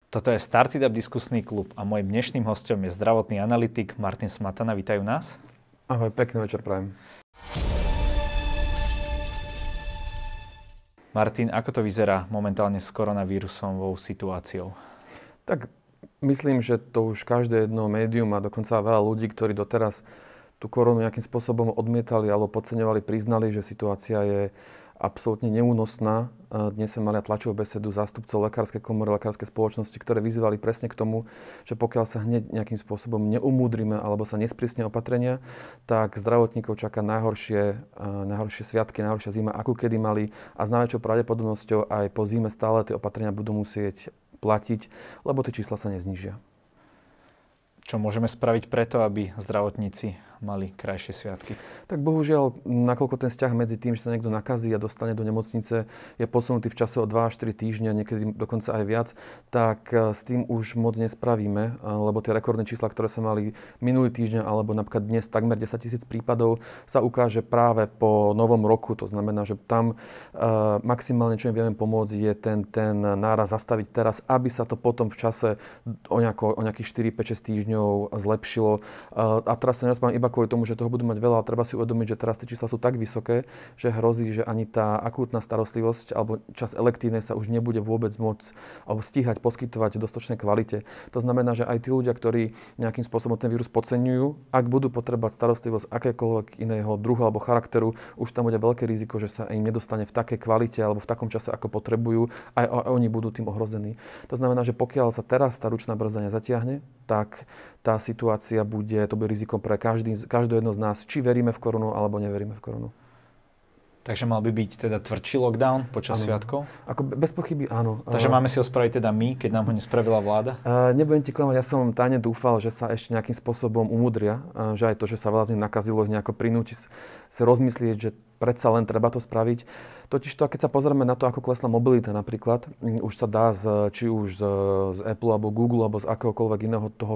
Toto je Startup diskusný klub a môjim dnešným hostom je zdravotný analytik Martin Smatana. Vítajú nás. Ahoj, pekný večer prajem. Martin, ako to vyzerá momentálne s koronavírusovou situáciou? Tak myslím, že to už každé jedno médium a dokonca veľa ľudí, ktorí doteraz tú koronu nejakým spôsobom odmietali alebo podceňovali, priznali, že situácia je absolútne neúnosná. Dnes sme mali tlačovú besedu zástupcov lekárskej komory, lekárskej spoločnosti, ktoré vyzývali presne k tomu, že pokiaľ sa hneď nejakým spôsobom neumúdrime alebo sa nesprísnia opatrenia, tak zdravotníkov čaká najhoršie sviatky, najhoršia zima, akú kedy mali, a s najväčšou pravdepodobnosťou aj po zime stále tie opatrenia budú musieť platiť, lebo tie čísla sa neznížia. Čo môžeme spraviť preto, aby zdravotníci mali krajšie sviatky? Tak bohužiaľ, nakoľko ten vzťah medzi tým, že sa niekto nakazí a dostane do nemocnice, je posunutý v čase o 2 až 4 týždňa, niekedy dokonca aj viac, tak s tým už moc nespravíme, lebo tie rekordné čísla, ktoré sa mali minulý týždeň alebo napríklad dnes takmer 10 000 prípadov, sa ukáže práve po novom roku. To znamená, že tam maximálne, čo im vieme pomôcť, je ten náraz zastaviť teraz, aby sa to potom v čase o nejakých 4, 5, 6 týždňov zlepšilo. A teraz to nerozprávam iba kvôli tomu, že toho budú mať veľa, ale treba si uvedomiť, že teraz tie čísla sú tak vysoké, že hrozí, že ani tá akútna starostlivosť alebo časť elektívnej sa už nebude vôbec môcť alebo stíhať poskytovať v dostatočnej kvalite. To znamená, že aj tí ľudia, ktorí nejakým spôsobom ten vírus podceňujú, ak budú potrebovať starostlivosť akékoľvek iného druhu alebo charakteru, už tam bude veľké riziko, že sa im nedostane v takej kvalite alebo v takom čase, ako potrebujú, aj oni budú tým ohrození. To znamená, že pokiaľ sa teraz tá ručná brzda nezatiahne, tak tá situácia bude riziko pre každého jedno z nás, či veríme v koronu, alebo neveríme v koronu. Takže mal by byť teda tvrdší lockdown počas sviatkov? Ako bez pochyby áno. Takže máme si ho spraviť teda my, keď nám ho nespravila vláda? Nebudem ti klamať, ja som tajne dúfal, že sa ešte nejakým spôsobom umudria, že aj to, že sa veľa z nich nakazilo, ich nejako prinúti sa rozmyslieť, že predsa len treba to spraviť. Totižto, keď sa pozrieme na to, ako klesla mobilita napríklad, už sa dá či už z Apple alebo Google alebo z akéhokoľvek iného toho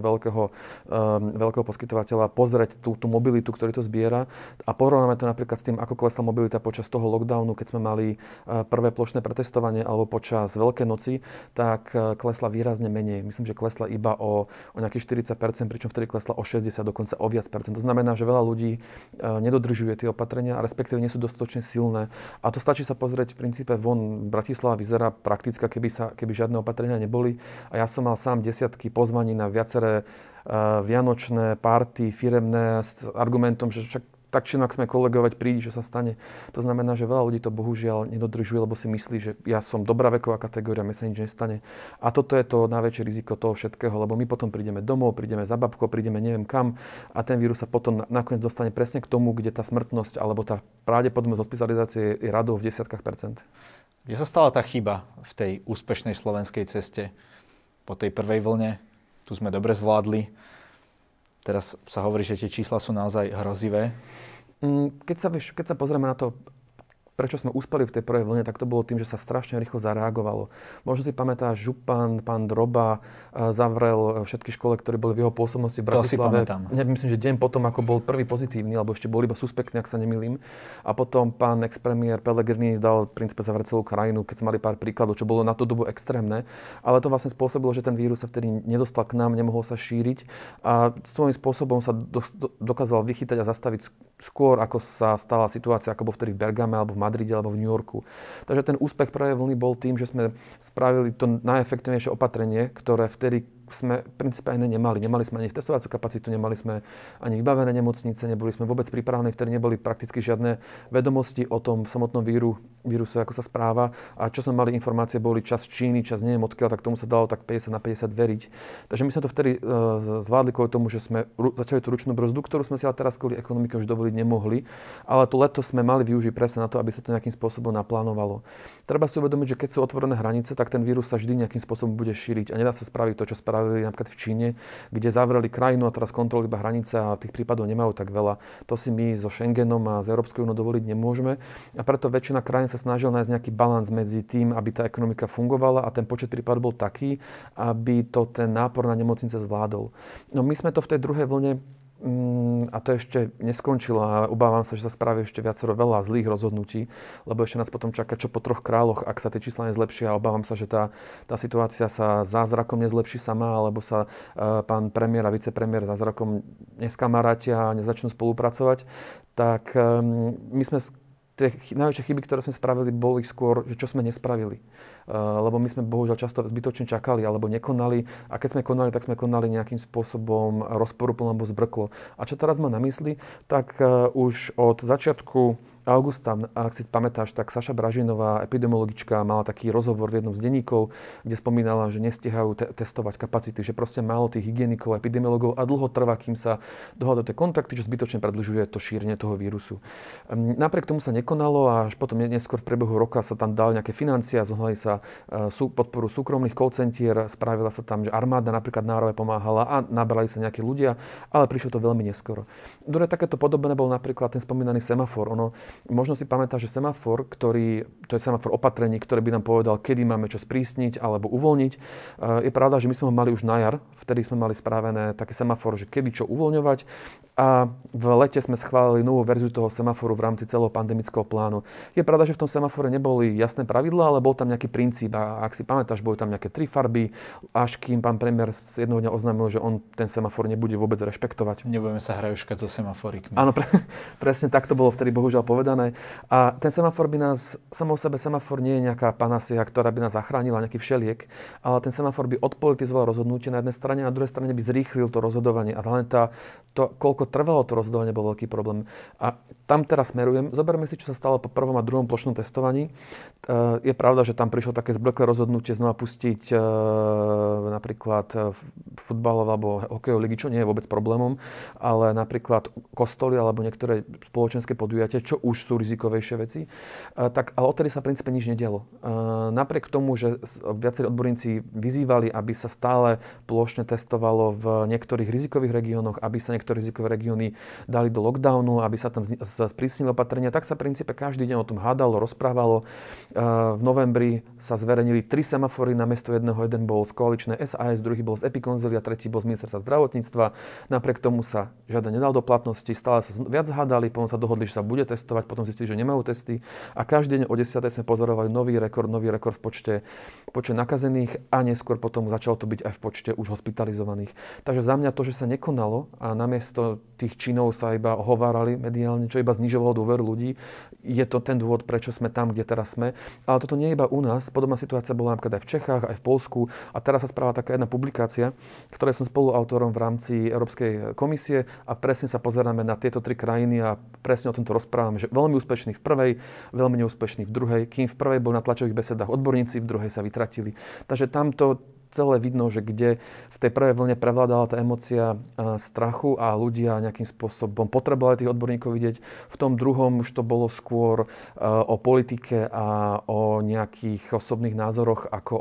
veľkého poskytovateľa pozrieť tú mobilitu, ktorý to zbiera, a porovnáme to napríklad s tým, ako klesla mobilita počas toho lockdownu, keď sme mali prvé plošné pretestovanie alebo počas Veľkej noci, tak klesla výrazne menej. Myslím, že klesla iba o nejakých 40%, pričom vtedy klesla o 60%, dokonca o viac percent. To znamená, že veľa ľudí nedodržuje tie opatrenia a respektíve nie sú dostatočne silné. A to stačí sa pozrieť v princípe von. Bratislava vyzerá praktická, keby žiadne opatrenia neboli. A ja som mal sám desiatky pozvaní na viaceré vianočné party firemné s argumentom, že však tak či inak sme kolegovať, prídi, čo sa stane. To znamená, že veľa ľudí to bohužiaľ nedodržuje, lebo si myslí, že ja som dobrá veková kategória, mne sa nič nestane. A toto je to najväčšie riziko toho všetkého, lebo my potom prídeme domov, prídeme za babkou, prídeme neviem kam, a ten vírus sa potom nakoniec dostane presne k tomu, kde tá smrtnosť alebo tá pravdepodobnosť hospitalizácie je radou v desiatkách percent. Kde sa stala tá chyba v tej úspešnej slovenskej ceste po tej prvej vlne? Tu sme dobre zvládli. Teraz sa hovorí, že tie čísla sú naozaj hrozivé. Keď sa pozrieme na to, prečo sme uspeli v tej prvej vlne, tak to bolo tým, že sa strašne rýchlo zareagovalo. Možno si pamätáš, župan, pán Droba zavrel všetky školy, ktoré boli v jeho pôsobnosti v Bratislave. To si pamätám. Myslím, že deň potom, ako bol prvý pozitívny, alebo ešte bol iba suspektný, ak sa nemýlim. A potom pán ex-premiér Pellegrini dal v princípe zavrieť celú krajinu, keď sme mali pár príkladov, čo bolo na tú dobu extrémne. Ale to vlastne spôsobilo, že ten vírus sa vtedy nedostal k nám, nemohol sa šíriť. A svojím spôsobom sa dokázal vychytať a zastaviť skôr, ako sa stala situácia, ako bol vtedy v Bergame alebo v Madride alebo v New Yorku. Takže ten úspech prvej vlny bol tým, že sme spravili to najefektívnejšie opatrenie, ktoré vtedy sme v princípe aj nemali. Nemali sme ani testovaciu kapacitu, nemali sme ani vybavené nemocnice, neboli sme vôbec pripravení, vtedy neboli prakticky žiadne vedomosti o tom samotnom víruse, ako sa správa. A čo sme mali informácie, boli čas Číny, čas neviem odkiaľ, tak tomu sa dalo tak 50/50 veriť. Takže my sme to vtedy zvládli kvôli tomu, že sme začali tú ručnú brzdu, ktorú sme si ale teraz kvôli ekonomike už dovoliť nemohli. Ale to leto sme mali využiť presne na to, aby sa to nejakým spôsobom naplánovalo. Treba si uvedomiť, že keď sú otvorené hranice, tak ten vírus sa vždy nejakým spôsobom bude šíriť a nedá sa spraviť to, čo spravili napríklad v Číne, kde zavreli krajinu a teraz kontrolujú iba hranice a tých prípadov nemajú tak veľa. To si my so Schengenom a s Európskou úniou dovoliť nemôžeme. A preto väčšina krajín sa snažila nájsť nejaký balans medzi tým, aby tá ekonomika fungovala a ten počet prípadov bol taký, aby to ten nápor na nemocnice zvládol. No my sme to v tej druhej vlne A to ešte neskončilo a obávam sa, že sa spraví ešte viacero veľa zlých rozhodnutí, lebo ešte nás potom čaká čo po 3 kráľoch, ak sa tie čísla nezlepšia. Obávam sa, že tá situácia sa zázrakom nezlepší sama, alebo sa pán premiér a vicepremiér zázrakom neskamarátia a nezačnú spolupracovať. Tak my sme tie najväčšie chyby, ktoré sme spravili, boli skôr, že čo sme nespravili. Lebo my sme bohužiaľ často zbytočne čakali alebo nekonali a keď sme konali, tak sme konali nejakým spôsobom rozporuplne alebo zbrklo. A čo teraz mám na mysli, tak už od začiatku augusta, ak si pamätáš, tak Saša Bražinová, epidemiologička, mala taký rozhovor v jednom z denníkov, kde spomínala, že nestihajú testovať kapacity, že proste málo tých hygienikov, epidemiologov a dlho trvá, kým sa dohľadajú tie kontakty, čo zbytočne predĺžuje to šírenie toho vírusu. Napriek tomu sa nekonalo a až potom neskôr v priebehu roka sa tam dali nejaké financie a zohnali sa podporu súkromných call centier, spravila sa tam, že armáda napríklad národe pomáhala a nabrali sa nejakí ľudia, ale prišlo to veľmi neskoro. Druhé takéto podobné bol napríklad ten spomínaný semafor. Možno si pamätáš, že semafor, to je semafor opatrení, ktorý by nám povedal, kedy máme čo sprísniť alebo uvoľniť. Je pravda, že my sme ho mali už na jar, vtedy sme mali spravené taký semafor, že kedy čo uvoľňovať. A v lete sme schválili novú verziu toho semaforu v rámci celého pandemického plánu. Je pravda, že v tom semafore neboli jasné pravidlá, ale bol tam nejaký princíp. A ak si pamätáš, boli tam nejaké 3 farby, až kým pán premiér z jednoho dňa oznámil, že on ten semafor nebude vôbec rešpektovať. Nebudeme sa hrajuškať so semaforikmi. Áno, presne tak to bolo vtedy bohužiaľ povedané. A ten semafor by nás, samo o sebe semafor nie je nejaká panasia, ktorá by nás zachránila, nejaký všeliek, ale ten semafor by odpolitizoval rozhodnutie na jednej strane a na druhej strane by zrýchlil to rozhodovanie. A hlavne koľko trvalo to rozhodovanie, bol veľký problém. A tam teraz smerujem. Zoberme si, čo sa stalo po prvom a druhom plošnom testovaní. Je pravda, že tam prišlo také zblklé rozhodnutie znova pustiť napríklad futbalové alebo hokejové ligy, čo nie je vôbec problémom, ale napríklad kostoly alebo niektoré spoločenské podujatia, čo už sú rizikovejšie veci. Tak, ale odtedy sa v princípe nič nedialo. Napriek tomu, že viacerí odborníci vyzývali, aby sa stále plošne testovalo v niektorých rizikových regiónoch, aby sa niektoré rizikové regióny dali do lockdownu, aby sa tam sprísnili opatrenia, tak sa v princípe každý deň o tom hádalo, rozprávalo. V novembri sa zverejnili 3 semafory namiesto jedného. Jeden bol z koaličnej SAS, druhý bol z Epikonzília, tretí bol z ministerstva zdravotníctva. Napriek tomu sa žiaden nedal do platnosti, stále sa viac hádali, potom sa dohodli, že sa bude testovať, potom zistili, že nemajú testy a každý deň o 10:00 sme pozorovali nový rekord v počte nakazených a neskôr potom začalo to byť aj v počte už hospitalizovaných. Takže za mňa to, že sa nekonalo a namiesto tých činov sa iba hovárali mediálne, čo iba znižovalo dôveru ľudí, je to ten dôvod, prečo sme tam, kde teraz sme. Ale toto nie je iba u nás. Podobná situácia bola napríklad aj v Čechách, aj v Poľsku a teraz sa správa taká jedna publikácia, ktorej som spoluautorom v rámci Európskej komisie a presne sa pozeráme na tieto 3 krajiny a presne o tomto rozprávame, že veľmi úspešný v prvej, veľmi neúspešný v druhej, kým v prvej bol na tlačových besedách odborníci, v druhej sa vytratili. Takže tamto celé vidno, že kde v tej prvej vlne prevládala tá emócia strachu a ľudia nejakým spôsobom potrebovali tých odborníkov vidieť. V tom druhom už to bolo skôr o politike a o nejakých osobných názoroch ako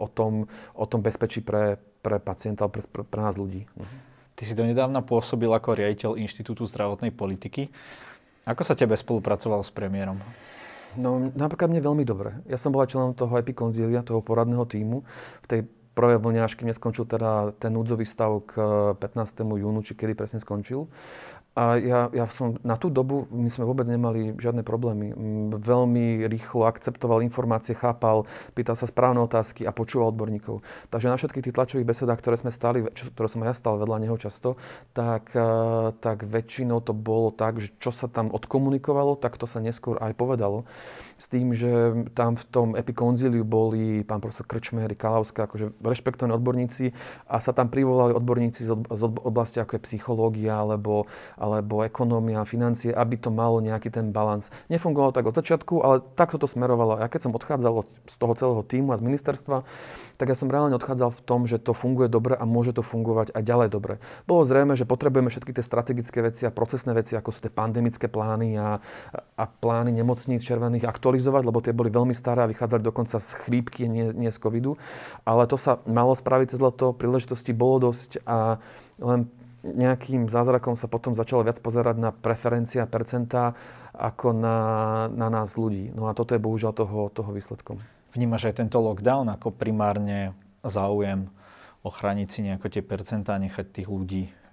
o tom bezpečí pre pacienta, pre nás ľudí. Ty si donedávna pôsobil ako riaditeľ Inštitútu zdravotnej politiky. Ako sa tebe spolupracoval s premiérom? No napríklad mne veľmi dobre. Ja som bola členom toho Epikonzília, toho poradného tímu v tej prvé vlne, až kým neskončil teda ten núdzový stav k 15. júnu, či kedy presne skončil. A ja som na tú dobu, my sme vôbec nemali žiadne problémy. Veľmi rýchlo akceptoval informácie, chápal, pýtal sa správne otázky a počúval odborníkov. Takže na všetkých tých tlačových besedách, ktoré sme stáli, ktoré som aj ja stál vedľa neho často, tak väčšinou to bolo tak, že čo sa tam odkomunikovalo, tak to sa neskôr aj povedalo. S tým, že tam v tom Epikonzíliu boli pán profesor Krčméry, Kalavská, akože rešpektovaní odborníci a sa tam privolali odborníci z oblasti ako je psychológia alebo ekonómia, financie, aby to malo nejaký ten balans. Nefungovalo tak od začiatku, ale takto to smerovalo. Ja keď som odchádzal z toho celého tímu a z ministerstva, tak ja som reálne odchádzal v tom, že to funguje dobre a môže to fungovať aj ďalej dobre. Bolo zrejme, že potrebujeme všetky tie strategické veci a procesné veci, ako sú tie pandemické plány a plány nemocníc červených aktualizovať, lebo tie boli veľmi staré a vychádzali dokonca z chrípky, nie z covidu. Ale to sa malo spraviť cez leto, príležitosti bolo dosť a len nejakým zázrakom sa potom začalo viac pozerať na preferencie a percentá ako na nás ľudí. No a toto je bohužiaľ toho výsledkom. Vnímaš aj tento lockdown ako primárne záujem ochrániť si nejako tie percentá, nechať tých ľudí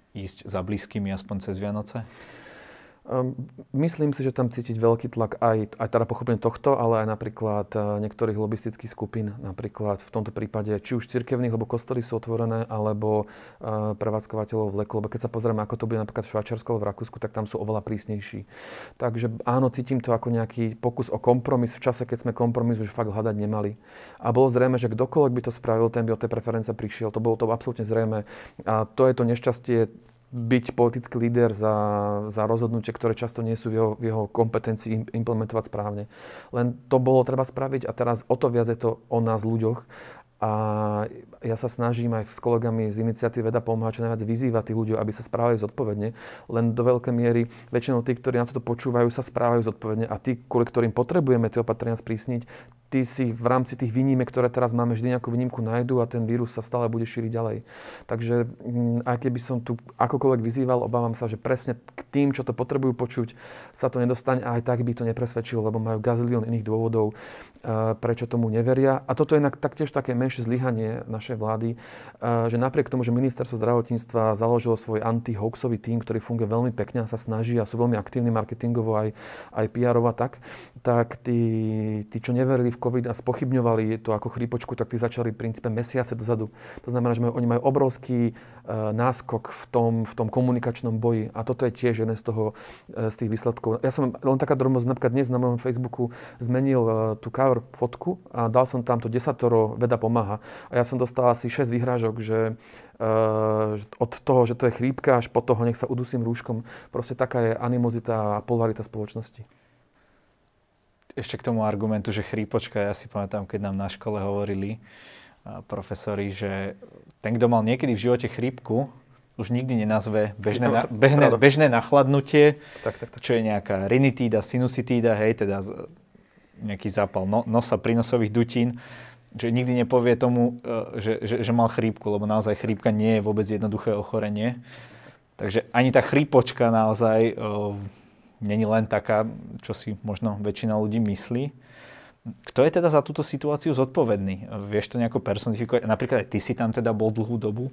ísť za blízkymi aspoň cez Vianoce? Myslím si, že tam cítiť veľký tlak aj teda pochopenie tohto, ale aj napríklad niektorých lobistických skupín, napríklad v tomto prípade či už cirkevných, lebo kostoly sú otvorené, alebo prevádzkovateľov vleku, lebo keď sa pozrieme, ako to bude napríklad v Švajčiarsku alebo v Rakúsku, tak tam sú oveľa prísnejší. Takže áno, cítim to ako nejaký pokus o kompromis v čase, keď sme kompromis už fakt hľadať nemali. A bolo zrejme, že kdokoľvek by to spravil, ten by o tej preferencie prišiel. To bolo to absolútne zrejme. A to je to nešťastie byť politický líder za rozhodnutie, ktoré často nie sú v jeho kompetencii implementovať správne. Len to bolo treba spraviť a teraz o to viac je to o nás ľuďoch. A ja sa snažím aj s kolegami z iniciatívy Veda pomáha čo najviac vyzývať tých ľudí, aby sa správali zodpovedne. Len do veľkej miery väčšinou tí, ktorí na toto počúvajú, sa správajú zodpovedne a tí, kvôli ktorým potrebujeme tie opatrenia sprísniť, tí si v rámci tých výnimek, ktoré teraz máme, vždy nejakú výnimku nájdu a ten vírus sa stále bude šíriť ďalej. Takže aj keby som tu akokoľvek vyzýval, obávam sa, že presne k tým, čo to potrebujú počuť, sa to nedostane a aj tak by to nepresvedčilo, lebo majú gazilión iných dôvodov, prečo tomu neveria. A toto je taktiež také menšie zlyhanie našej vlády, že napriek tomu, že ministerstvo zdravotníctva založilo svoj anti-hoaxový tím, ktorý funguje veľmi pekne a sa snaží a sú veľmi aktívni marketingovo aj PR-ovo a tak tí, čo neverili v COVID a spochybňovali to ako chrípočku, tak tí začali v princípe mesiace dozadu. To znamená, že oni majú obrovský náskok v tom komunikačnom boji a toto je tiež jeden z tých výsledkov. Ja som len taká drobnosť, napríklad dnes na mojom Facebooku zmenil tú cover fotku a dal som tam to 10 Veda pomáha. A ja som dostal asi 6 vyhrážok, že od toho, že to je chrípka, až po toho, nech sa udusím rúškom. Proste taká je animozita a polarita spoločnosti. Ešte k tomu argumentu, že chrípočka, ja si pamätám, keď nám na škole hovorili profesori, že ten, kto mal niekedy v živote chrípku, už nikdy nenazve bežné nachladnutie, tak. Čo je nejaká rinitída, sinusitída, hej, teda nejaký zápal nosa, prínosových dutín, že nikdy nepovie tomu, že mal chrípku, lebo naozaj chrípka nie je vôbec jednoduché ochorenie. Takže ani tá chrípočka naozaj není len taká, čo si možno väčšina ľudí myslí. Kto je teda za túto situáciu zodpovedný? Vieš to nejako personifikovať? Napríklad aj ty si tam teda bol dlhú dobu.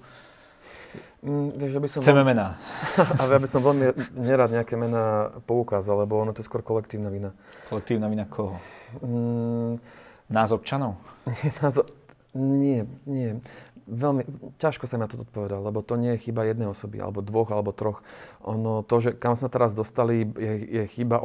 Chceme mená. A ja by som veľmi nerad nejaké mená poukázal, lebo ono to je skôr kolektívna vina. Kolektívna vina koho? Nás občanov? Nie. Veľmi ťažko sa mi na to odpovedal, lebo to nie je chyba jednej osoby, alebo dvoch, alebo troch. Ono, to, že kam sa teraz dostali, je chyba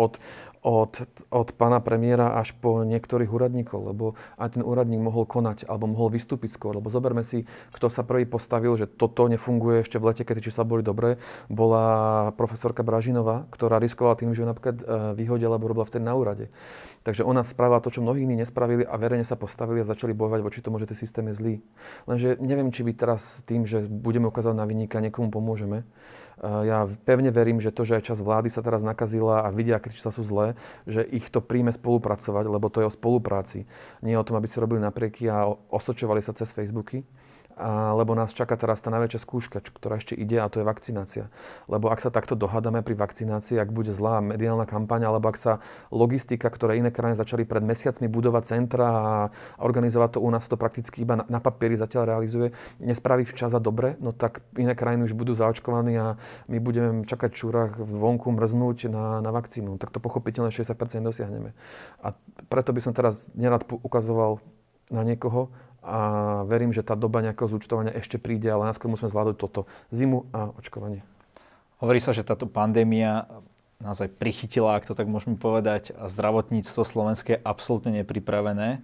od pána premiéra až po niektorých úradníkov, lebo aj ten úradník mohol konať, alebo mohol vystúpiť skôr. Lebo zoberme si, kto sa prvý postavil, že toto nefunguje ešte v lete, keď čísla boli dobré, bola profesorka Bražinová, ktorá riskovala tým, že ju napríklad vyhodila, lebo robila vtedy na úrade. Takže ona spravila to, čo mnohí iní nespravili a verejne sa postavili a začali bojovať voči tomu, že ten systém je zlý. Lenže neviem, či by teraz tým, že budeme ukázať na vinníka, niekomu pomôžeme. Ja pevne verím, že to, že aj časť vlády sa teraz nakazila a vidia, aké čísla sú zlé, že ich to príjme spolupracovať, lebo to je o spolupráci. Nie o tom, aby si robili naprieky a osočovali sa cez Facebooky. Lebo nás čaká teraz tá najväčšia skúška, ktorá ešte ide, a to je vakcinácia. Lebo ak sa takto dohádame pri vakcinácii, ak bude zlá mediálna kampaň, alebo ak sa logistika, ktoré iné krajiny začali pred mesiacmi budovať centra a organizovať to u nás, to prakticky iba na papieri zatiaľ realizuje, nespraví včas a dobre, no tak iné krajiny už budú zaočkovaní a my budeme čakať v čúrach vonku mrznúť na vakcínu. Tak to pochopiteľne 60% dosiahneme. A preto by som teraz nerad ukazoval na niekoho, a verím, že tá doba nejakého zúčtovania ešte príde, ale najskôr musíme zvládať toto. Zimu a očkovanie. Hovorí sa, že táto pandémia naozaj prichytila, ak to tak môžeme povedať, a zdravotníctvo slovenské je absolútne nepripravené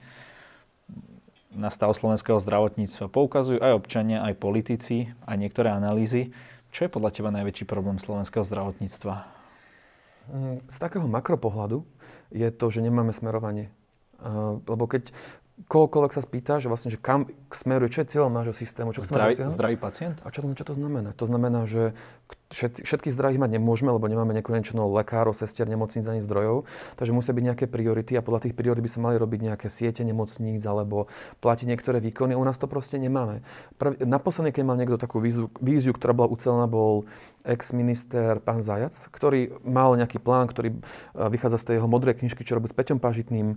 na stav slovenského zdravotníctva. Poukazujú aj občania, aj politici, aj niektoré analýzy. Čo je podľa teba najväčší problém slovenského zdravotníctva? Z takého makropohľadu je to, že nemáme smerovanie. Lebo keď kohokoľvek sa spýta, že vlastne, že kam smeruje, čo je cieľom nášho systému, čo zdravý pacient? A čo to znamená? To znamená, že všetky zdravých mať nemôžeme, lebo nemáme nekonečno lekárov, sestier, nemocníc ani zdrojov. Takže musia byť nejaké priority a podľa tých priorit by sa mali robiť nejaké siete nemocníc alebo platiť niektoré výkony. U nás to proste nemáme. Naposledy, keď mal niekto takú víziu, ktorá bola ucelená, bol ex-minister pán Zajac, ktorý mal nejaký plán, ktorý vychádza z tej jeho modrej knižky, čo robil s Peťom Pažitným.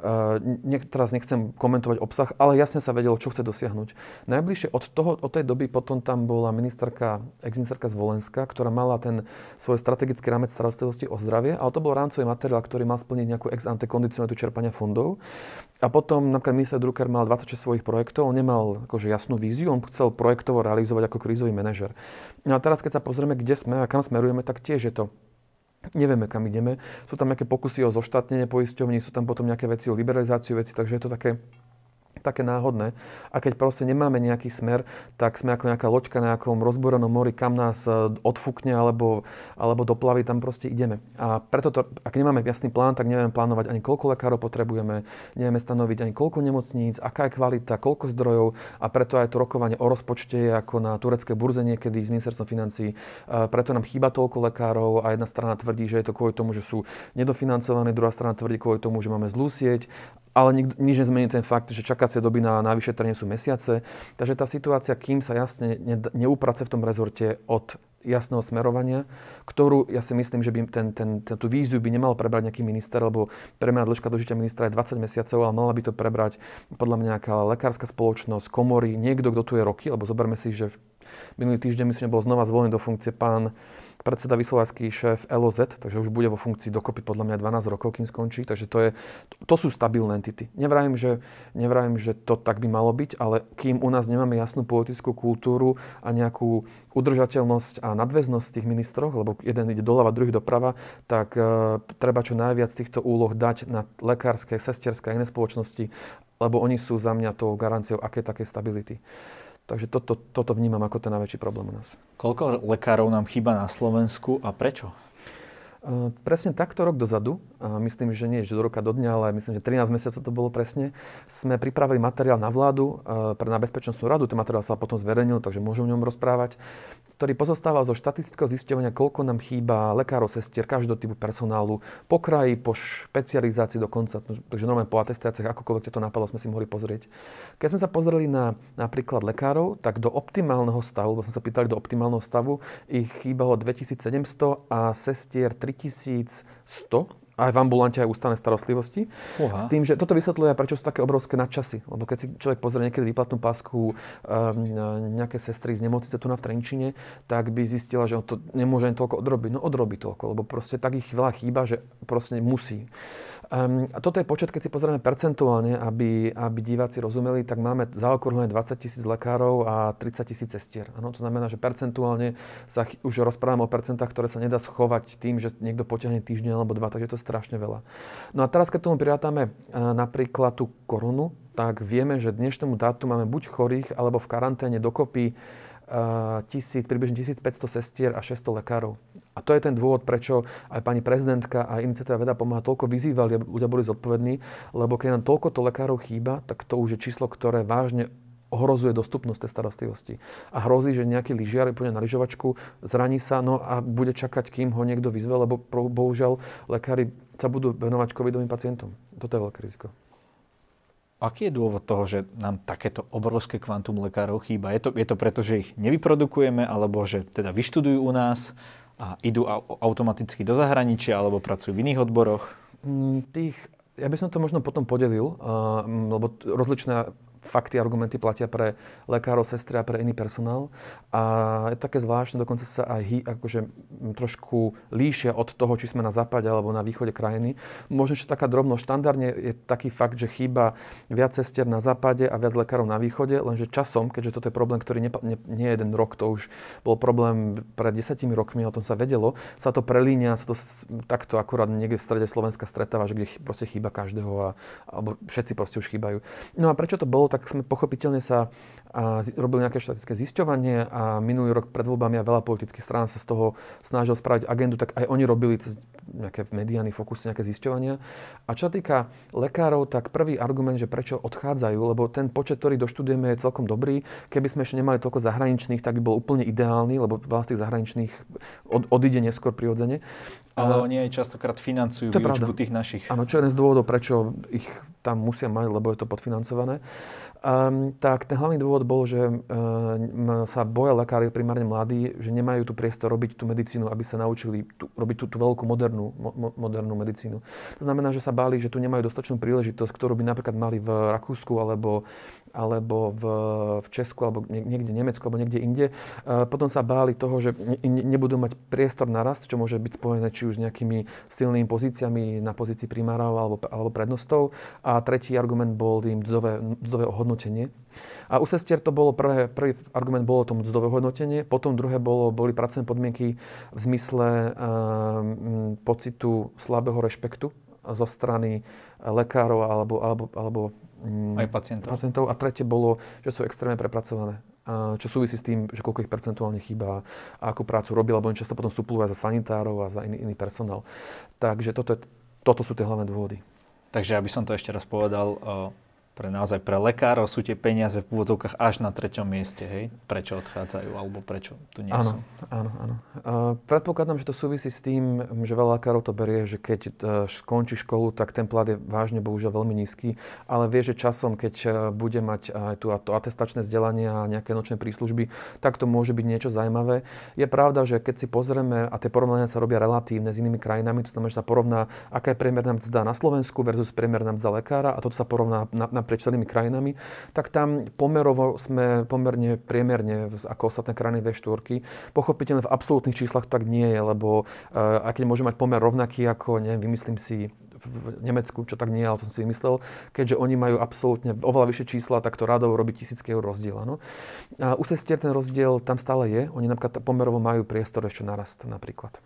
Teraz nechcem komentovať obsah, ale jasne sa vedelo, čo chce dosiahnuť. Najbližšie od tej doby potom tam bola ex-ministerka Zvolenská, ktorá mala ten svoj strategický rámec starostlivosti o zdravie, ale to bol rámcový materiál, ktorý mal splniť nejakú ex ante kondicionalitu čerpania fondov. A potom napríklad minister Drucker mal 26 svojich projektov, on nemal akože jasnú víziu, on chcel projektovo realizovať ako krízový manažer. No a teraz, keď sa pozrieme, kde sme a kam smerujeme, tak tiež je to. Nevieme, kam ideme. Sú tam nejaké pokusy o zoštátnenie poisťovní, sú tam potom nejaké veci o liberalizáciu veci, takže je to také náhodné. A keď proste nemáme nejaký smer, tak sme ako nejaká loďka na nejakom rozborenom mori, kam nás odfúkne alebo doplaví, tam proste ideme. A preto ak nemáme jasný plán, tak nevieme plánovať ani koľko lekárov potrebujeme, nevieme stanoviť ani koľko nemocníc, aká je kvalita, koľko zdrojov a preto aj to rokovanie o rozpočte je ako na tureckej burze niekedy s ministerstvom financií. Preto nám chýba toľko lekárov a jedna strana tvrdí, že je to kvôli tomu, že sú nedofinancovaní, druhá strana tvrdí kvôli tomu, že máme zlú sieť. Ale nič nezmení ten fakt, že čakacie doby na vyšetrenie sú mesiace. Takže tá situácia, kým sa jasne neupracuje v tom rezorte od jasného smerovania, ktorú ja si myslím, že by tú víziu by nemal prebrať nejaký minister, lebo premena dĺžka dožitia ministra je 20 mesiacov, ale mala by to prebrať podľa mňa nejaká lekárska spoločnosť, komory, niekto, kto tu je roky, lebo zoberme si, že minulý týždeň myslím, že bol znova zvolený do funkcie pán predseda Vysolajský, šéf LOZ, takže už bude vo funkcii dokopy podľa mňa 12 rokov, kým skončí, takže to sú stabilné entity. Nevrajím, že to tak by malo byť, ale kým u nás nemáme jasnú politickú kultúru a nejakú udržateľnosť a nadväznosť tých ministrov, lebo jeden ide doľava, druhý doprava, tak treba čo najviac týchto úloh dať na lekárske, sestierské a iné spoločnosti, lebo oni sú za mňa tou garanciou aké také stability. Takže toto vnímam ako ten najväčší problém u nás. Koľko lekárov nám chýba na Slovensku a prečo? Presne takto rok dozadu, myslím, že nie že do roka do dňa, ale myslím, že 13 mesiacov to bolo presne, sme pripravili materiál na vládu, na Bezpečnostnú radu, ten materiál sa potom zverejnil, takže môžem o ňom rozprávať, ktorý pozostával zo štatistického zisťovania, koľko nám chýba lekárov, sestier, každého typu personálu, po kraji, po špecializácii dokonca, takže normálne po atestáciách, akokoľvek to napadlo, sme si mohli pozrieť. Keď sme sa pozreli na napríklad lekárov, tak do optimálneho stavu, lebo sme sa pýtali do optimálneho stavu, ich chýbalo 2700 a sestier 3100, aj v ambulante, aj ústavnej starostlivosti. Uha. S tým, že toto vysvetľuje, prečo sú také obrovské nadčasy. Lebo keď si človek pozrie niekedy výplatnú pásku nejaké sestry z nemocnice tu na v Trenčine, tak by zistila, že on to nemôže ani toľko odrobiť. No odrobí toľko, lebo proste tak ich veľa chýba, že proste musí. A toto je počet, keď si pozrieme percentuálne, aby diváci rozumeli, tak máme zaokrúhlené 20 000 lekárov a 30 000 sestier. Ano, to znamená, že percentuálne sa už rozprávame o percentách, ktoré sa nedá schovať tým, že niekto potiahne týždeň alebo dva, takže to je strašne veľa. No a teraz, keď tomu prirátame napríklad tú koronu, tak vieme, že dnešnému dátu máme buď chorých, alebo v karanténe dokopy približne 1500 sestier a 600 lekárov. A to je ten dôvod, prečo aj pani prezidentka a iniciatíva Veda pomáha toľko vyzývali, aby ľudia boli zodpovední, lebo keď nám toľkoto lekárov chýba, tak to už je číslo, ktoré vážne ohrozuje dostupnosť tej starostlivosti. A hrozí, že nejaký lyžiar pôjde na lyžovačku, zraní sa, no a bude čakať, kým ho niekto vyzve, lebo bohužiaľ lekári sa budú venovať covidovým pacientom. Toto je veľké riziko. Aký je dôvod toho, že nám takéto obrovské kvantum lekárov chýba? Je to preto, že ich nevyprodukujeme, alebo že teda vyštudujú u nás a idú automaticky do zahraničia, alebo pracujú v iných odboroch? Ja by som to možno potom podelil, lebo rozličné fakty, argumenty platia pre lekárov, sestry a pre iný personál. A je také zvláštne, dokonca sa aj akože trošku líšia od toho, či sme na západe alebo na východe krajiny. Možno ešte taká drobnosť. Štandardne je taký fakt, že chýba viac sestier na západe a viac lekárov na východe, lenže časom, keďže toto je problém, ktorý nie je jeden rok, to už bol problém pred 10 rokmi, o tom sa vedelo, sa to prelínia, sa to takto akurát niekde v strede Slovenska stretáva, že kde proste chýba každého alebo všetci proste už chýbajú. No a prečo to bolo? Tak sme pochopiteľne sa a robil nejaké štatistické zisťovanie a minulý rok pred voľbami a veľa politických strán sa z toho snažil spraviť agendu, tak aj oni robili cez nejaké mediány fokusy, nejaké zisťovania. A čo sa týka lekárov, tak prvý argument, že prečo odchádzajú, lebo ten počet, ktorý doštudujeme, je celkom dobrý. Keby sme ešte nemali toľko zahraničných, tak by bol úplne ideálny, lebo veľa z tých zahraničných odíde neskôr prirodzene. Ale oni aj častokrát financujú výučbu tých našich. Áno, čo je jeden z dôvodov, prečo ich tam musia mať, lebo je to podfinancované. Tak ten hlavný dôvod bol, že sa boja lekári, primárne mladí, že nemajú tu priestor robiť tú medicínu, aby sa naučili robiť tú veľkú modernú medicínu. To znamená, že sa báli, že tu nemajú dostatočnú príležitosť, ktorú by napríklad mali v Rakúsku alebo v Česku, alebo niekde v Nemecku, alebo niekde inde. Potom sa báli toho, že nebudú mať priestor na rast, čo môže byť spojené či už s nejakými silnými pozíciami na pozícii primárov alebo prednostov. A tretí argument bol im mzdové ohodnotenie. A u sestier to bolo prvý argument bolo to mzdové hodnotenie, potom druhé boli pracovné podmienky v zmysle pocitu slabého rešpektu zo strany lekárov alebo aj pacientov. A tretie bolo, že sú extrémne prepracované. Čo súvisí s tým, že koľko ich percentuálne chýba a akú prácu robí, lebo oni často potom suplujú aj za sanitárov a za iný personál. Takže toto sú tie hlavné dôvody. Takže aby som to ešte raz povedal, naozaj pre lekárov sú tie peniaze v úvodzovkách až na 3. mieste, hej? Prečo odchádzajú, alebo prečo tu nie sú? Áno. Predpokladám, že to súvisí s tým, že veľa lekárov to berie, že keď skončí školu, tak ten plat je vážne, bohužiaľ, veľmi nízky, ale vie, že časom, keď bude mať aj to atestačné vzdelanie a nejaké nočné príslužby, tak to môže byť niečo zaujímavé. Je pravda, že keď si pozrieme, a tie porovnania sa robia relatívne s inými krajinami, to znamená, že sa porovná, aká je priemerná mzda na Slovensku versus priemerná mzda lekára, a toto sa porovná naprieč celými krajinami, tak tam pomerovo sme pomerne priemerne ako ostatné krajiny V4. Pochopiteľne v absolútnych číslach tak nie je, lebo aj keď môže mať pomer rovnaký ako, neviem, vymyslím si v Nemecku, čo tak nie je, ale to som si vymyslel, keďže oni majú absolútne oveľa vyššie čísla, tak to rádovo robí 1000 eur rozdiel. Áno. A u sestier ten rozdiel tam stále je. Oni napríklad pomerovo majú priestor ešte narast napríklad.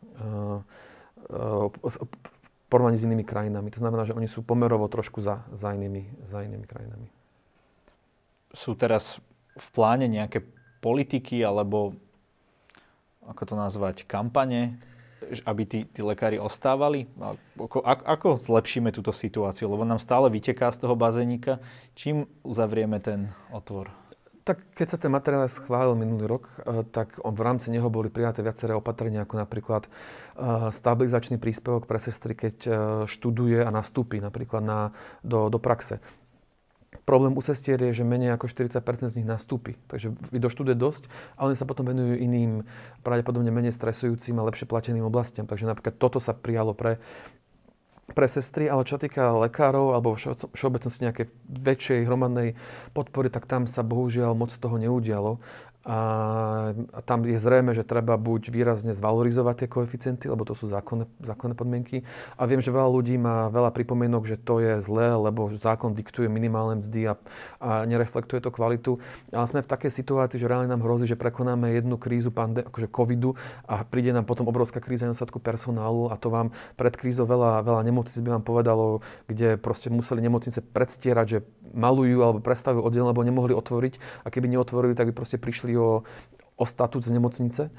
Porovnaní s inými krajinami. To znamená, že oni sú pomerovo trošku za inými krajinami. Sú teraz v pláne nejaké politiky alebo, ako to nazvať, kampane, aby tí lekári ostávali? Ako zlepšíme túto situáciu? Lebo nám stále vyteká z toho bazénika. Čím uzavrieme ten otvor? Tak keď sa ten materiál schválil minulý rok, tak v rámci neho boli prijaté viaceré opatrenia, ako napríklad stabilizačný príspevok pre sestry, keď študuje a nastúpi napríklad do praxe. Problém u sestier je, že menej ako 40% z nich nastúpi. Takže doštuduje dosť, ale oni sa potom venujú iným, pravdepodobne menej stresujúcim a lepšie plateným oblastiam. Takže napríklad toto sa prijalo pre sestry, ale čo týka lekárov alebo všeobecnosti nejakej väčšej hromadnej podpory, tak tam sa bohužiaľ moc toho neudialo. A tam je zrejme, že treba buď výrazne zvalorizovať tie koeficienty, lebo to sú zákonné podmienky. A viem, že veľa ľudí má veľa pripomienok, že to je zlé, lebo zákon diktuje minimálne mzdy a nereflektuje to kvalitu. Ale sme v takej situácii, že reálne nám hrozí, že prekonáme jednu krízu akože covidu a príde nám potom obrovská kríza nedostatku personálu, a to vám pred krízou veľa nemocníc by vám povedalo, kde proste museli nemocnice predstierať, že malujú alebo prestavujú oddiel, lebo nemohli otvoriť, a keby neotvorili, tak by proste prišli o statút z nemocnice.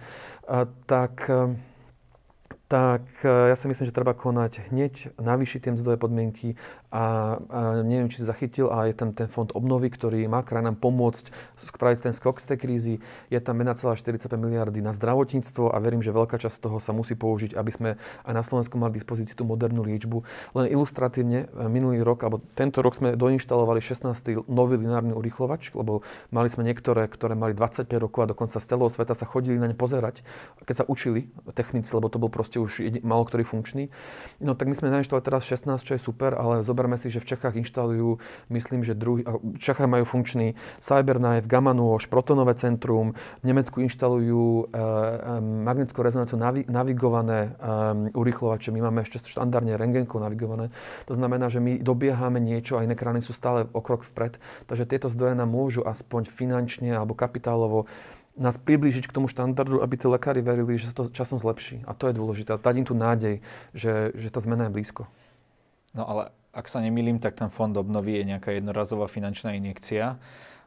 Tak ja si myslím, že treba konať hneď, navýšiť tie mzdové podmienky a neviem, či si zachytil, ale je tam ten fond obnovy, ktorý má krajinám pomôcť spraviť ten skok z tej krízy. Je tam 1,45 miliardy na zdravotníctvo a verím, že veľká časť toho sa musí použiť, aby sme aj na Slovensku mali dispozícii tú modernú liečbu. Len ilustratívne, minulý rok, alebo tento rok sme doinštalovali 16. nový lineárny urýchlovač, lebo mali sme niektoré, ktoré mali 25 rokov a dokonca z celého sveta sa chodili na ne pozerať, keď sa učili technici, lebo to bol proste už málo ktorý funkčný. No tak my sme nainštalovali teraz 16, čo je super, ale zoberme si, že v Čechách inštalujú, myslím, že v Čechách majú funkčný Cyberknife, Gamma Nôž, Protonové centrum, v Nemecku inštalujú magnetickou rezonanciou navigované urýchlovače. My máme ešte štandardne rentgenkou navigované. To znamená, že my dobiehame niečo a iné krajiny sú stále o krok vpred. Takže tieto zdroje nám môžu aspoň finančne alebo kapitálovo nás priblížiť k tomu štandardu, aby tí lekári verili, že sa to časom zlepší. A to je dôležité. Dať im tu nádej, že tá zmena je blízko. No ale ak sa nemýlim, tak ten fond obnovy je nejaká jednorazová finančná injekcia.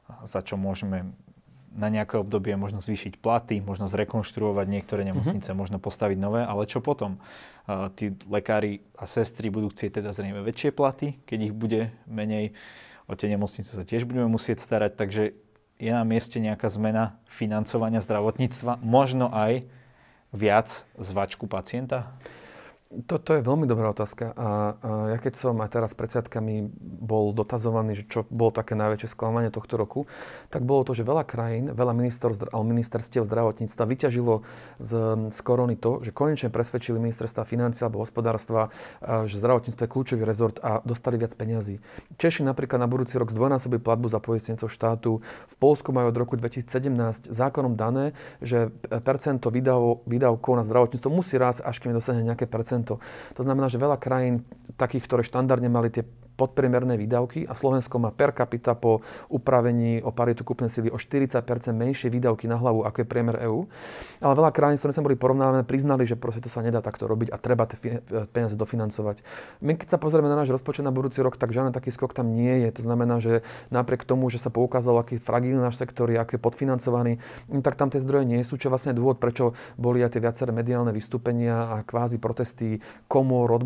za čo môžeme na nejaké obdobie možno zvýšiť platy, možno zrekonštruovať niektoré nemocnice, možno postaviť nové, ale čo potom? Tí lekári a sestry budú chcieť teda zrejme väčšie platy, keď ich bude menej. O tie nemocnice sa tiež budeme musieť starať, takže je na mieste nejaká zmena financovania zdravotníctva, možno aj viac zvačku pacienta? To je veľmi dobrá otázka a ja keď som aj teraz pred sviatkami bol dotazovaný, že čo bolo také najväčšie sklamanie tohto roku, tak bolo to, že veľa krajín, veľa ministerstiev zdravotníctva vyťažilo z korony to, že konečne presvedčili ministerstva financií alebo hospodárstva, že zdravotníctvo je kľúčový rezort a dostali viac peňazí. Češi napríklad na budúci rok zdvojnásobili platbu za poistencov štátu. V Poľsku majú od roku 2017 zákonom dané, že percento výdavkov na zdravotníctvo musí rásť, až kým dosiahne nejaké percento. To znamená, že veľa krajín takých, ktoré štandardne mali tie podpriemerné výdavky a Slovensko má per capita po upravení o paritu kúpnej sily o 40% menšie výdavky na hlavu, ako je priemer EÚ. Ale veľa krajín, s ktorými sme boli porovnávané, priznali, že proste to sa nedá takto robiť a treba tie peniaze dofinancovať. My keď sa pozrieme na náš rozpočet na budúci rok, tak žiadny taký skok tam nie je. To znamená, že napriek tomu, že sa poukázalo, aký fragilný náš sektor je, aký je podfinancovaný, tak tam tie zdroje nie sú, čo vlastne je dôvod, prečo boli aj tie viaceré mediálne vystúpenia a kvázi protesty komôr,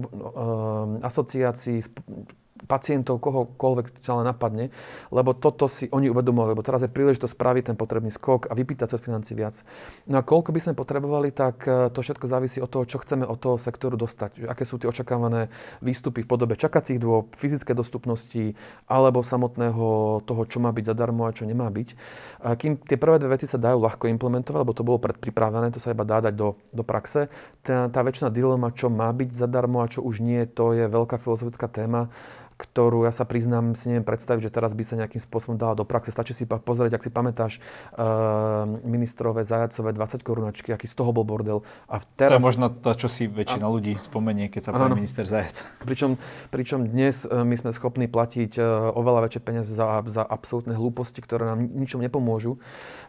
asociácií, pacientov, kohokoľvek sa len napadne, lebo toto si oni uvedomovali, lebo teraz je príležitosť spraviť ten potrebný skok a vypýtať sa od financií viac. No a koľko by sme potrebovali, tak to všetko závisí od toho, čo chceme od toho sektoru dostať. Aké sú tie očakávané výstupy v podobe čakacích dôb, fyzické dostupnosti alebo samotného toho, čo má byť zadarmo a čo nemá byť. Kým tie prvé dve veci sa dajú ľahko implementovať, lebo to bolo predpripravené, to sa iba dá dať do praxe, tá väčšina dilema, čo má byť zadarmo a čo už nie, to je veľká filozofická téma, ktorú ja sa priznám, si neviem predstaviť, že teraz by sa nejakým spôsobom dala do praxe. Stačí si pozrieť, ak si pamätáš ministrové Zajacové 20 korunačky, aký z toho bol bordel. A teraz... To je možno to, čo si väčšina ľudí spomenie, keď sa povie minister Zajac. Pričom dnes my sme schopní platiť oveľa väčšie peniaze za absolútne hlúposti, ktoré nám ničom nepomôžu.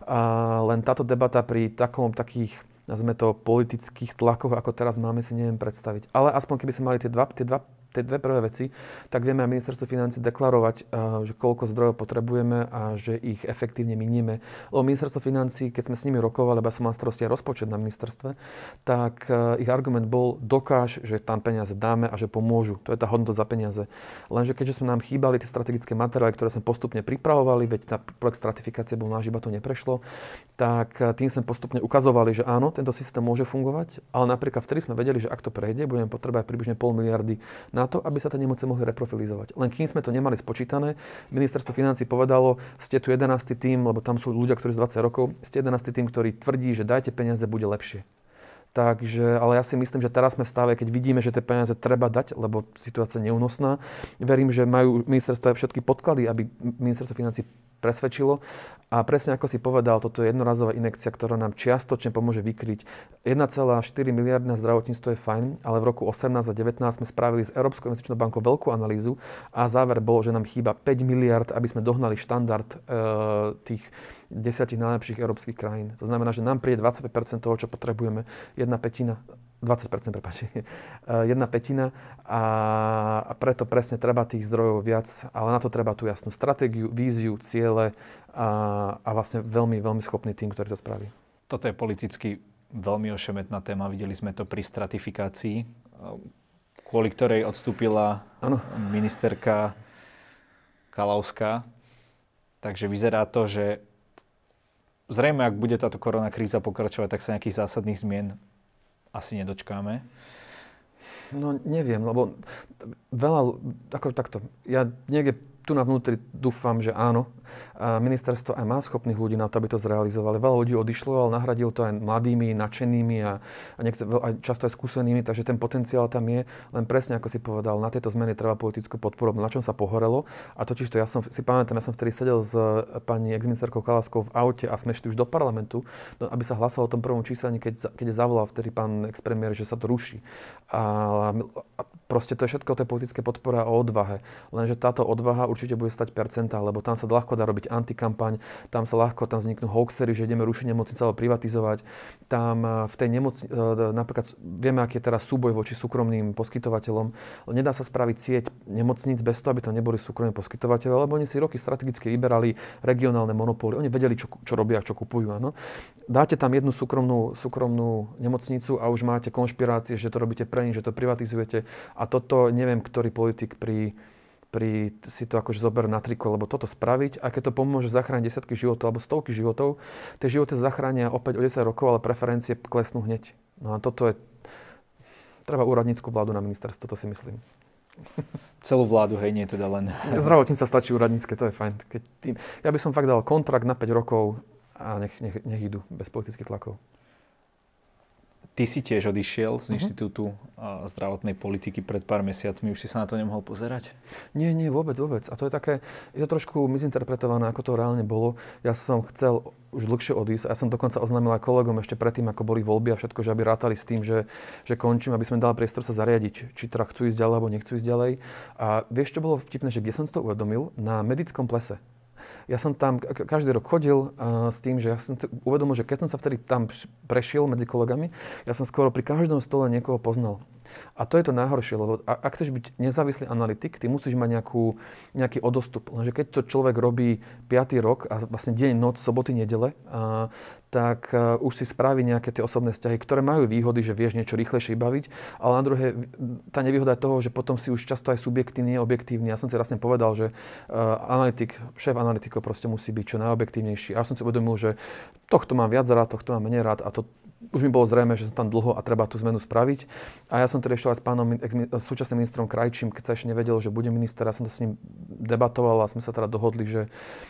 A len táto debata pri takých nazvime to politických tlakoch, ako teraz máme, si neviem predstaviť. Ale aspoň keby sme mali tie dve prvé veci, tak vieme aj ministerstvo financií deklarovať, že koľko zdrojov potrebujeme a že ich efektívne minieme. Lebo ministerstvo financií, keď sme s nimi rokovali, lebo ja som mal starosti aj rozpočet na ministerstve, tak ich argument bol, dokáž, že tam peniaze dáme a že pomôžu. To je tá hodnota za peniaze. Lenže keďže sme nám chýbali tie strategické materiály, ktoré sme postupne pripravovali, veď tá projekt stratifikácie bol náš, iba to neprešlo, tak tým sme postupne ukazovali, že áno, tento systém môže fungovať, ale napríklad vtedy sme vedeli, že ak to prejde, budeme potrebovať približne 0,5 miliardy na to, aby sa tie nemocnice mohli reprofilizovať. Len kým sme to nemali spočítané, ministerstvo financií povedalo, ste tu 11. tím, lebo tam sú ľudia, ktorí z 20 rokov, ste 11. tím, ktorý tvrdí, že dajte peniaze, bude lepšie. Takže, ale ja si myslím, že teraz sme v stave, keď vidíme, že tie peniaze treba dať, lebo situácia je neúnosná. Verím, že majú ministerstvo aj všetky podklady, aby ministerstvo financií presvedčilo. A presne ako si povedal, toto je jednorazová injekcia, ktorá nám čiastočne pomôže vykryť. 1,4 miliardy na zdravotníctvo je fajn, ale v roku 18 a 19 sme spravili s Európskou investičnou bankou veľkú analýzu a záver bol, že nám chýba 5 miliard, aby sme dohnali štandard tých 10 najlepších európskych krajín. To znamená, že nám príde 25% toho, čo potrebujeme, 1/5, 20%, prepáčte, 1/5 a preto presne treba tých zdrojov viac, ale na to treba tú jasnú stratégiu, víziu, ciele a vlastne veľmi, veľmi schopný tým, ktorý to spraví. Toto je politicky veľmi ošemetná téma. Videli sme to pri stratifikácii, kvôli ktorej odstúpila ministerka Kalauská. Takže vyzerá to, že zrejme, ak bude táto koronakríza pokračovať, tak sa nejakých zásadných zmien asi nedočkáme. No neviem, lebo veľa, ako takto, ja niekde tu na vnútri dúfam, že áno. A ministerstvo aj má schopných ľudí na to, aby to zrealizovali. Veľa ľudí odišlo, ale nahradil to aj mladými, nadšenými a aj často aj skúsenými, takže ten potenciál tam je. Len presne, ako si povedal, na tieto zmeny treba politickú podporu, na čom sa pohorelo. A totiž to, ja som si pamätám, ja som vtedy sedel s pani exministerkou Kalauskou v aute a sme šli už do parlamentu, aby sa hlasalo o tom prvom číselni, keď zavolal vtedy pán expremiér, že sa to ruší. A proste to je všetko o tej politickej podpore a o odvahe. Lenže táto odvaha určite určite bude stať percentá, lebo tam sa ľahko dá robiť antikampaň, tam vzniknú hoaxery, že ideme rušiť nemocnice alebo privatizovať. Tam v tej nemocnici, napríklad vieme, aký je teraz súboj voči súkromným poskytovateľom. Nedá sa spraviť sieť nemocníc bez toho, aby tam neboli súkromní poskytovateľe, lebo oni si roky strategicky vyberali regionálne monopóly. Oni vedeli, čo robia, čo kupujú. Áno. Dáte tam jednu súkromnú nemocnicu a už máte konšpirácie, že to robíte pre nich, že to privatizujete. A toto neviem, ktorý politik si to akože zober na triko, lebo toto spraviť, a keď to pomôže zachrániť desiatky životov alebo stovky životov, tie životy zachránia opäť o 10 rokov, ale preferencie klesnú hneď. No a toto je... Treba úradnícku vládu na ministerstvo, to si myslím. Celú vládu, hej, nie teda len... Zdravotníctva stačí úradnícke, to je fajn. Ja by som fakt dal kontrakt na 5 rokov a nech idú bez politických tlakov. Ty si tiež odišiel z Inštitútu zdravotnej politiky pred pár mesiacmi. Už si sa na to nemohol pozerať? Nie, vôbec. A to je také, je to trošku mizinterpretované, ako to reálne bolo. Ja som chcel už dlhšie odísť. Ja som dokonca oznámil aj kolegom ešte predtým, ako boli voľby a všetko, že aby rátali s tým, že končím, aby sme dali priestor sa zariadiť, či teda chcú ísť ďalej, alebo nechcú ísť ďalej. A vieš, čo bolo vtipné, že kde som si to uvedomil? Na medickom plese. Ja som tam každý rok chodil s tým, že ja som uvedomil, že keď som sa vtedy tam prešiel medzi kolegami, ja som skoro pri každom stole niekoho poznal. A to je to najhoršie, lebo ak chceš byť nezávislý analytik, ty musíš mať nejaký odostup. Lenže keď to človek robí 5. rok a vlastne deň, noc, soboty, nedele, tak už si spraví nejaké tie osobné vzťahy, ktoré majú výhody, že vieš niečo rýchlejšie baviť, ale na druhé, tá nevýhoda je toho, že potom si už často aj subjektívny, objektívny. Ja som si vlastne povedal, že šéf analytikov proste musí byť čo najobjektívnejší. A ja som si uvedomil, že tohto mám viac rád, tohto mám menej rád, a to už mi bolo zrejme, že som tam dlho a treba tú zmenu spraviť. A ja som teda išiel aj s pánom súčasným ministrom Krajčím, keď sa ešte nevedel, že bude minister. Ja som to s ním debatoval a sme sa teda dohodli, že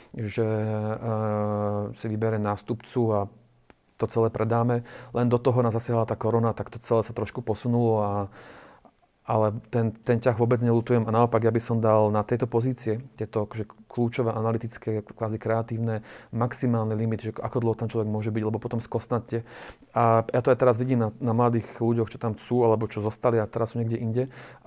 si vyberie nástupcu a to celé predáme. Len do toho nás zasiahla tá korona, tak to celé sa trošku posunulo, ale ten ťah vôbec neľutujem. A naopak, ja by som dal na tejto pozície, tieto akože kľúčové, analytické, kvázi kreatívne, maximálny limit, že ako dlho tam človek môže byť, lebo potom skostnáte. A ja to aj teraz vidím na mladých ľuďoch, čo tam sú, alebo čo zostali a teraz sú niekde inde,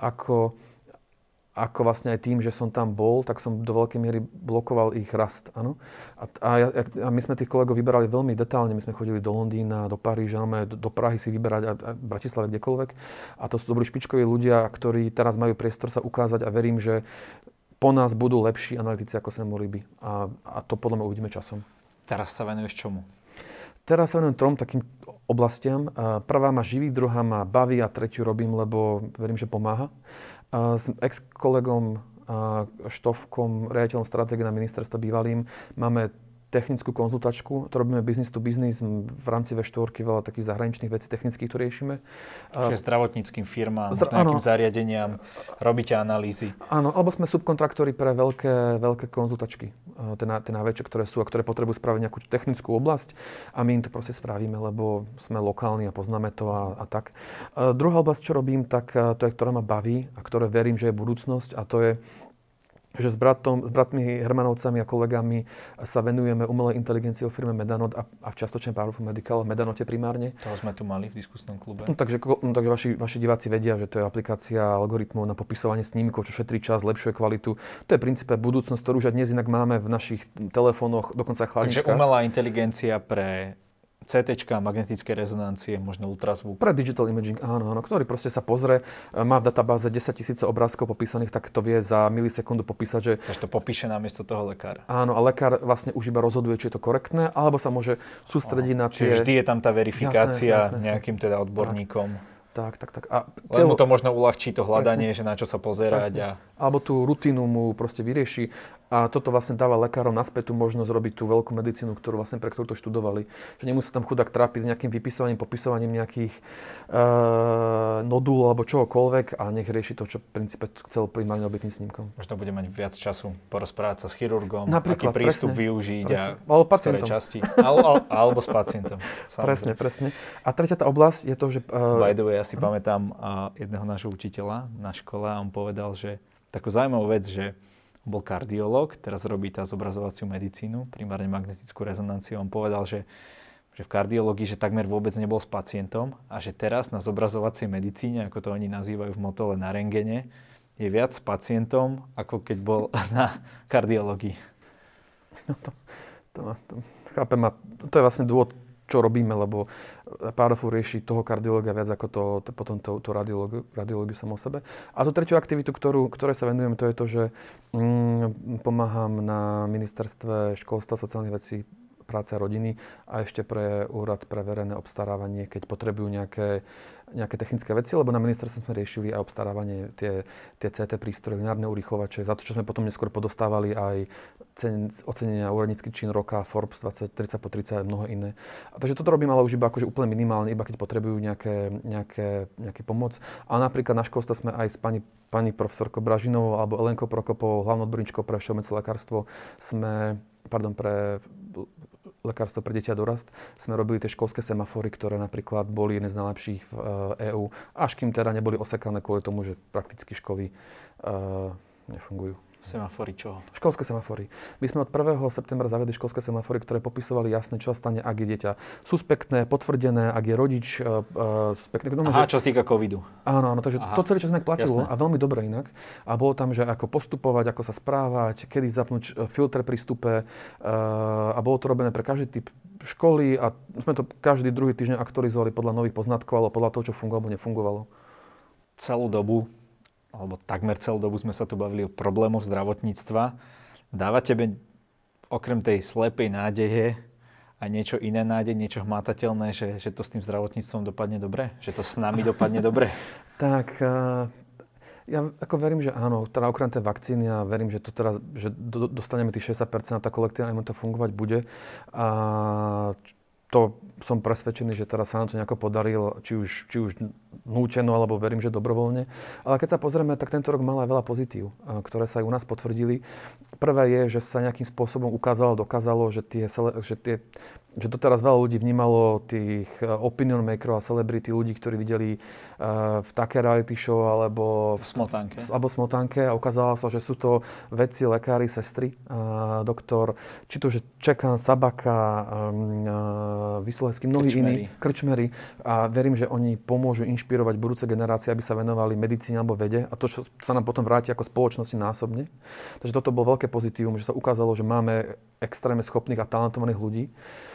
ako vlastne aj tým, že som tam bol, tak som do veľkej miery blokoval ich rast. Áno? A my sme tých kolegov vyberali veľmi detálne. My sme chodili do Londýna, do Paríža, do Prahy si vyberať, a Bratislave, kdekoľvek. A to sú dobrí špičkoví ľudia, ktorí teraz majú priestor sa ukázať, a verím, že po nás budú lepší analytici, ako sme mohli byť. A to podľa mňa uvidíme časom. Teraz sa venuješ čomu? Teraz sa venujem 3 takým oblastiam. Prvá ma živí, druhá ma baví a tretiu robím, lebo verím, že pomáha. S ex-kolegom Štofkom, riaditeľom stratégie na ministerstve bývalým, máme technickú konzultačku, to robíme business to business v rámci V4, veľa takých zahraničných vecí technických, ktoré riešime. Čiže zdravotníckým firmám, nejakým zariadeniam, robíte analýzy. Áno, alebo sme subkontraktori pre veľké konzultačky, tie najväčšie, ktoré sú a ktoré potrebujú spraviť nejakú technickú oblasť, a my im to proste spravíme, lebo sme lokálni a poznáme to a tak. Druhá oblasť, čo robím, tak to je, ktorá ma baví a ktoré verím, že je budúcnosť, a to je, že s bratmi Hermanovcami a kolegami sa venujeme umelej inteligencii o firme Medanot a čiastočne Powerful Medical, v Medanote primárne. To sme tu mali v diskusnom klube. Takže vaši diváci vedia, že to je aplikácia algoritmov na popisovanie snímkov, čo šetrí čas, zlepšuje kvalitu. To je v princípe budúcnosť, ktorú už dnes inak máme v našich telefónoch, dokonca chladničkách. Takže umelá inteligencia pre CTčka, magnetické rezonancie, možno ultrazvuk. Pre digital imaging, áno, ktorý proste sa pozrie, má v databáze 10 000 obrázkov popísaných, tak to vie za milisekundu popísať, že... Takže to popíše namiesto toho lekára. Áno, a lekár vlastne už iba rozhoduje, či je to korektné, alebo sa môže sústrediť na tie... Čiže vždy je tam tá verifikácia jasné. Nejakým teda odborníkom. Tak. A mu to možno uľahčí to hľadanie, že na čo sa pozerať. Alebo tú rutinu mu proste vyrieši. A toto vlastne dáva lekárom naspäť tú možnosť robiť tú veľkú medicínu, pre ktorú to študovali. Že nemusí tam chudák trápiť s nejakým vypisovaním, popisovaním nejakých nodúl alebo čohokoľvek, a nech rieši to, čo v princípe chcel primárne robiť tým snímkom. Možno bude mať viac času porozprávať sa s chirurgom, napríklad, aký prístup využiť alebo pacientom. Časti. Alebo s pacientom. Presne. A tretia tá oblasť je to, že... By the way, ja si pamätám jedného nášho učiteľa na škole, a on povedal, že takú zaujímavú vec, že bol kardiológ, teraz robí tá zobrazovaciu medicínu, primárne magnetickú rezonanciu. On povedal, že v kardiológii, že takmer vôbec nebol s pacientom, a že teraz na zobrazovacej medicíne, ako to oni nazývajú v motole na rentgene, je viac s pacientom, ako keď bol na kardiológii? No to chápem. A to je vlastne dôvod, čo robíme, lebo PARFU rieši toho kardiológa viac ako potom tú radiológiu samou sebe. A tú tretiu aktivitu, ktorej sa venujem, to je to, že pomáham na ministerstve školstva, sociálnych vecí, práce a rodiny a ešte pre úrad pre verejné obstarávanie, keď potrebujú nejaké technické veci, lebo na ministerstve sme riešili aj obstarávanie tie CT prístroje, lineárne urýchlovače, za to, čo sme potom neskôr podostávali aj ocenenia úradnícky čin roka, Forbes 20, 30 po 30 a mnoho iné. A takže toto robím ale už iba akože úplne minimálne, iba keď potrebujú nejaké pomoc. Ale napríklad na školstve sme aj s pani profesorkou Bražinovou alebo Elenkou Prokopovou, hlavnou odborníčkou pre všeobecné lekárstvo, pre lekárstvo pre deti a dorast, sme robili tie školské semafory, ktoré napríklad boli jedné z najlepších v EÚ, až kým teda neboli osekané kvôli tomu, že prakticky školy nefungujú. Semafory čoho? Školské semafory. My sme od 1. septembra zaviedli školské semafory, ktoré popisovali jasne, čo sa stane, ak je dieťa suspektné, potvrdené, ak je rodič suspektný. Čo sa týka covidu. Áno, takže to celý čas inak platilo a veľmi dobre inak. A bolo tam, že ako postupovať, ako sa správať, kedy zapnúť filtre pri vstupe a bolo to robené pre každý typ školy a sme to každý druhý týždeň aktualizovali podľa nových poznatkov alebo podľa toho, čo fungovalo alebo nefungovalo. Celú dobu alebo takmer celú dobu sme sa tu bavili o problémoch zdravotníctva. Dáva tebe okrem tej slepej nádeje aj niečo iné nádej, niečo hmatateľné, že to s tým zdravotníctvom dopadne dobre? Že to s nami dopadne dobre? Tak ja ako verím, že áno. Teda okrem tej vakcíny ja verím, že to teraz, že dostaneme tých 60% a tá kolektívna imunita fungovať bude. A to som presvedčený, že teraz sa nám to nejako podarilo, či už núteno, alebo verím, že dobrovoľne. Ale keď sa pozrieme, tak tento rok mal aj veľa pozitív, ktoré sa aj u nás potvrdili. Prvé je, že sa nejakým spôsobom dokázalo, že doteraz veľa ľudí vnímalo tých opinion makerov a celebrity, ľudí, ktorí videli v také reality show alebo v smotánke a ukázalo sa, že sú to vedci, lekári, sestry, doktor, či to, že Čekan, Sabaka, Vysoleský, mnohí iní, krčmery. A verím, že oni pomôžu inšpirovať budúce generácie, aby sa venovali medicíne alebo vede. A to, čo sa nám potom vráti ako spoločnosti násobne. Takže toto bolo veľké pozitívum, že sa ukázalo, že máme extrémne schopných a talentovaných ľudí.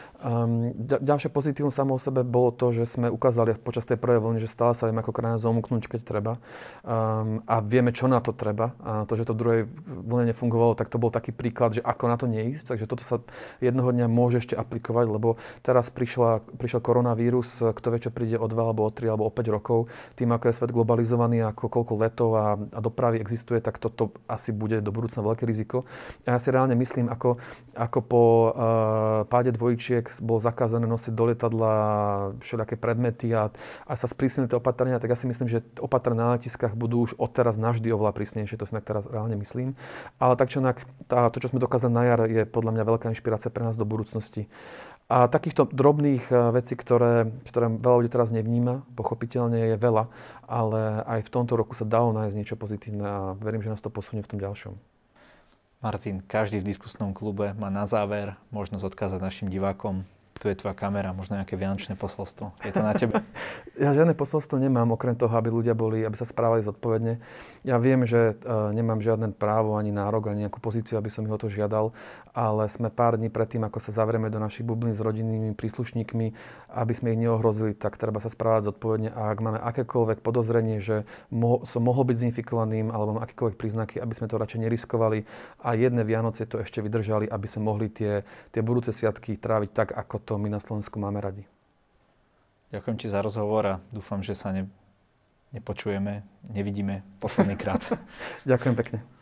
Ďalšie pozitívum samo o sebe bolo to, že sme ukázali počas tej prvej vlny, že stále sa vieme ako krajina zomknúť, keď treba. A vieme, čo na to treba. A to, že to v druhej vlne nefungovalo, tak to bol taký príklad, že ako na to neísť. Takže toto sa jednoho dňa môže ešte aplikovať, lebo teraz prišiel koronavírus, kto vie, čo príde o 2, alebo o 3, alebo o 5 rokov. Tým, ako je svet globalizovaný, ako koľko letov a dopravy existuje, tak toto asi bude do budúcna veľké riziko. A ja si reálne myslím, ako po páde dvojčiek bolo zakázané nosiť do lietadla všelijaké predmety a sa sprísnili tie opatrenia, tak ja si myslím, že opatrenia na letiskách budú už odteraz navždy oveľa prísnejšie, to si teraz reálne myslím. Ale tak čo to, čo sme dokázali na jar, je podľa mňa veľká inšpirácia pre nás do budúcnosti. A takýchto drobných vecí, ktoré veľa ľudí teraz nevníma, pochopiteľne je veľa, ale aj v tomto roku sa dalo nájsť niečo pozitívne a verím, že nás to posunie v tom ďalšom. Martin, každý v diskusnom klube má na záver možnosť odkázať našim divákom. Tu je tvoja kamera, možno nejaké vianočné posolstvo. Je to na tebe? Ja žiadne posolstvo nemám, okrem toho, aby ľudia aby sa správali zodpovedne. Ja viem, že nemám žiadne právo, ani nárok, ani nejakú pozíciu, aby som ich o to žiadal, ale sme pár dní predtým, ako sa zavrieme do našich bublín s rodinnými príslušníkmi, aby sme ich neohrozili, tak treba sa správať zodpovedne. A ak máme akékoľvek podozrenie, že som mohol byť zinfikovaným, alebo mám akékoľvek príznaky, aby sme to radšej neriskovali a jedné Vianoce to ešte vydržali, aby sme mohli tie budúce sviatky tráviť tak, ako to my na Slovensku máme radi. Ďakujem ti za rozhovor a dúfam, že sa nepočujeme, nevidíme posledný krát. Ďakujem pekne.